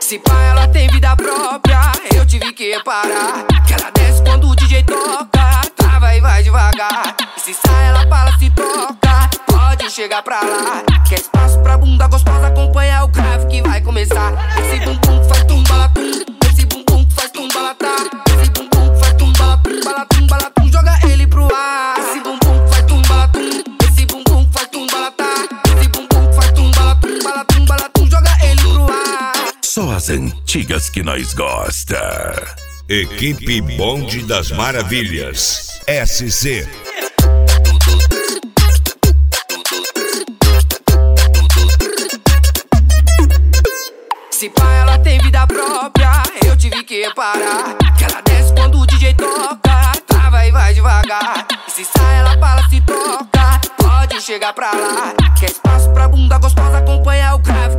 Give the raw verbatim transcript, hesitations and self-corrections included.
Se pá, ela tem vida própria, eu tive que reparar que ela desce quando o D J toca, trava e vai devagar. E se sai, ela fala, se toca, pode chegar pra lá. Quer espaço pra bunda gostosa, acompanha o grave que vai começar. Esse bumbum faz tum-balatum, esse bumbum faz tum-balatá, esse bumbum faz tum-balatum, balatum, balatum, joga ele pro ar. Esse bumbum faz tum-balatum, esse bumbum faz tum-balatá, esse bumbum faz tum-balatum, balatum, balatum, joga ele pro ar. Só as antigas que nós gosta. Equipe Bonde das Maravilhas, S C. Se pá, ela tem vida própria, eu tive que reparar que ela desce quando o D J toca, trava e vai devagar. E se sai, ela fala, se toca, pode chegar pra lá. Quer espaço pra bunda gostosa, acompanha o grave